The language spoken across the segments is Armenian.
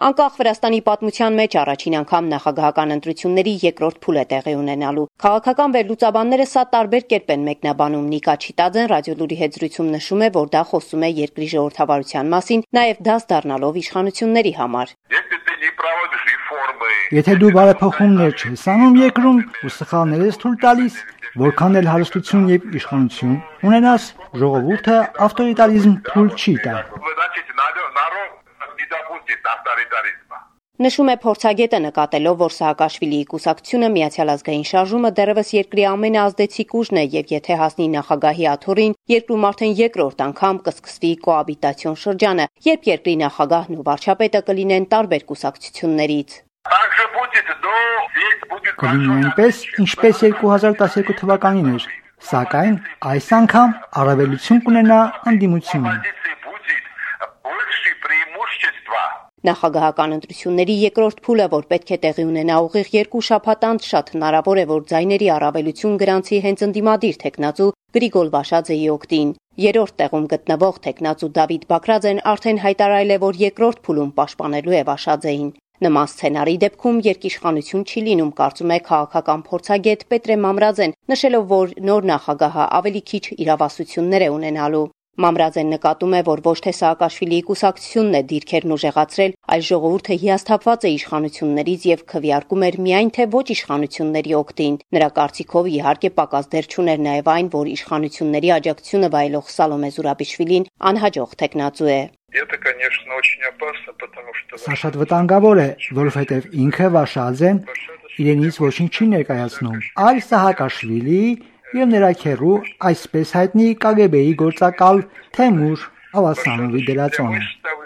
Անկախ Վրաստանի պատմության մեջ առաջին անգամ նախագահական ընտրությունների երկրորդ փուլ է տեղի ունենալու։ Քաղաքական վերլուծաբանները սա տարբեր կերպ են մեկնաբանում։ Նիկա Չիտաձեն ռադիոլուրի հետ զրույցում նշում է, որ դա խոսում է երկրի ժողովրդավարության մասին, նաև դաս դառնալով իշխանությունների համար։ Եթե դու բարեփոխումներ չես անում երկրում ու սխալներ ես թույլ տալիս, որքան էլ հարստություն եւ իշխանություն ունենաս, ժողովուրդը ավտորիտարիզմ թույլ չի տա։ Նշում է փորձագետը նկատելով, որ Սահակաշվիլիի կուսակցությունը Միացյալ ազգային շարժումը դեռևս երկրի ամենաազդեցիկ ուժն է եւ եթե հասնի նախագահի աթոռին, երկրում արդեն երկրորդ անգամ կսկսվի կոաբիտացիոն շրջանը, երբ երկրի նախագահն ու վարչապետը կլինեն տարբեր կուսակցություններից։ Կլինի այնպես, ինչպես 2012 թվականին էր, սակայն այս անգամ առավելություն կունենա ընդդիմությունը։ Նախագահական ընտրությունների երկրորդ փուլը, որ պետք է տեղի ունենա ուղիղ 2 շաբաթ անց, շատ հնարավոր է, որ ձայների առավելություն գրանցի հենց ընդդիմադիր թեկնածու Գրիգոր Վաշաձեի օգտին։ Երրորդ տեղում գտնվող թեկնածու Դավիթ Բակրաձեն արդեն հայտարարել է, որ երկրորդ փուլում պաշտպանելու է Վաշաձեին։ Նման սցենարի դեպքում երկիշխանություն չի լինում, կարծում է քաղաքական փորձագետ Պետրե Մամրաձեն, նշելով, որ նոր նախագահը ավելի քիչ իրավասություններ է ունենալու։ Մամրաձեն նկատում է, որ ոչ թե Սահակաշվիլիի կուսակցությունն է դիրքերն ուժեղացրել, այլ ժողովուրդը հիասթափված է իշխանություններից եւ քվեարկում էր միայն թե ոչ իշխանությունների օգտին։ Նրա կարծիքով իհարկե պակաս դեր չուներ նաեւ այն, որ իշխանությունների աջակցությունը վայելող Սալոմե Զուրաբիշվիլին անհաջող թեկնածու է։ Это, конечно, очень опасно, потому что... Սա շատ վտանգավոր է, որովհետև ինքը Վաշաձեն իրենից ոչինչ չի ներկայացնում, այլ Սահակաշվիլի եւ նրա քեռու այսպես հայտնի ԿԳԲ-ի գործակալ Թեմուր Ավասանովի դերածոնը։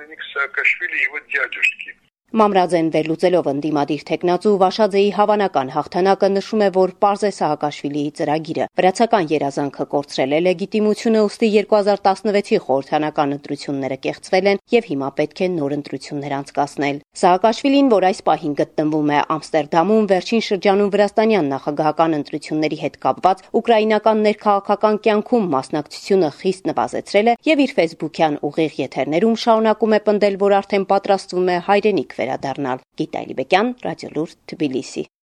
Մամրաձեն վերլուծելով ընդդիմադիր թեկնածու Վաշաձեի հավանական հաղթանակը նշում է, որ պարզ է Սահակաշվիլիի ծրագիրը։ Վրացական երազանքը կորցրել է լեգիտիմությունը, ուստի 2016-ի խորհրդանական ընտրությունները կեղծվել են եւ հիմա պետք է նոր ընտրություններ անցկացնել։ Սահակաշվիլին, որ այս պահին գտնվում է Ամստերդամում, վերջին շրջանում վրաստանյան նախագահական ընտրությունների հետ կապված ուկրաինական ներքաղաքական կյանքում մասնակցությունը խիստ նվազեցրել է եւ իր ֆեյսբուքյան ուղիղ եթերներում շարունակում է պնդել, որ արդեն պատրաստվում է հայրենիք վերադառնալ։ Գիտա Իլիբեկյան, Ռադիոլուր, Թբիլիսի։